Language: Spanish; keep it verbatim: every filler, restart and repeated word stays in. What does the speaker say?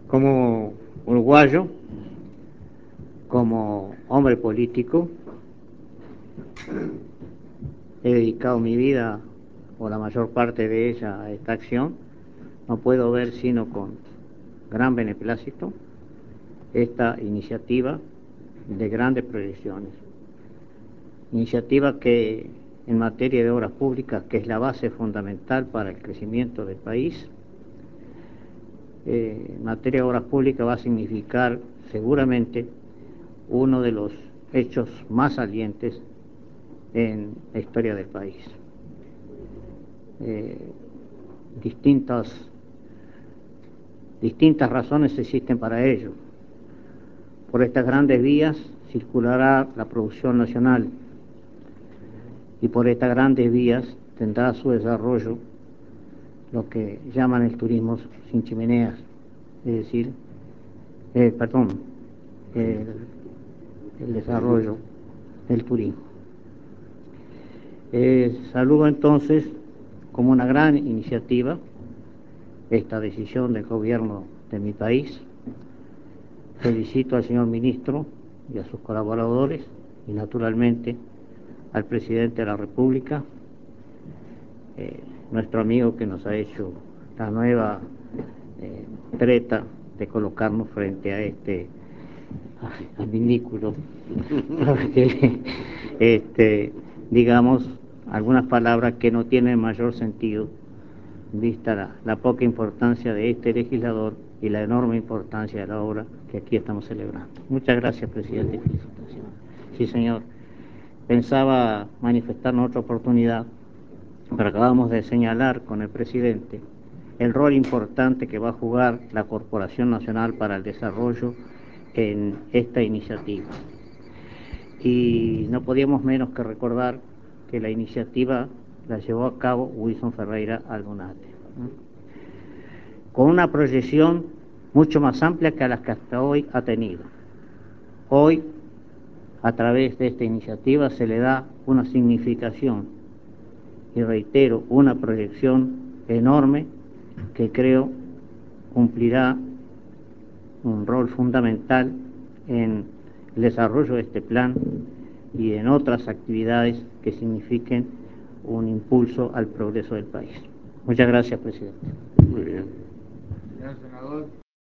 Como uruguayo, como hombre político, he dedicado mi vida, o la mayor parte de ella, a esta acción. No puedo ver sino con gran beneplácito esta iniciativa de grandes proyecciones. Iniciativa que, en materia de obras públicas, que es la base fundamental para el crecimiento del país, eh, en materia de obras públicas va a significar seguramente uno de los hechos más salientes en la historia del país. Eh, distintas, distintas razones existen para ello. Por estas grandes vías circulará la producción nacional, y por estas grandes vías tendrá su desarrollo lo que llaman el turismo sin chimeneas, es decir, eh, perdón, el, el desarrollo del turismo. Eh, saludo entonces como una gran iniciativa esta decisión del gobierno de mi país. Felicito al señor ministro y a sus colaboradores, y naturalmente al presidente de la República, eh, nuestro amigo que nos ha hecho la nueva eh, treta de colocarnos frente a este adminículo, que, este, digamos algunas palabras que no tienen mayor sentido, vista la, la poca importancia de este legislador y la enorme importancia de la obra que aquí estamos celebrando. Muchas gracias, presidente, y felicitaciones. Sí, señor. Pensaba manifestar en otra oportunidad, pero acabamos de señalar con el presidente el rol importante que va a jugar la Corporación Nacional para el Desarrollo en esta iniciativa. Y no podíamos menos que recordar que la iniciativa la llevó a cabo Wilson Ferreira Albunate, ¿no?, con una proyección mucho más amplia que a las que hasta hoy ha tenido. Hoy, a través de esta iniciativa, se le da una significación y, reitero, una proyección enorme que creo cumplirá un rol fundamental en el desarrollo de este plan y en otras actividades que signifiquen un impulso al progreso del país. Muchas gracias, presidente. Muy bien. Señor senador.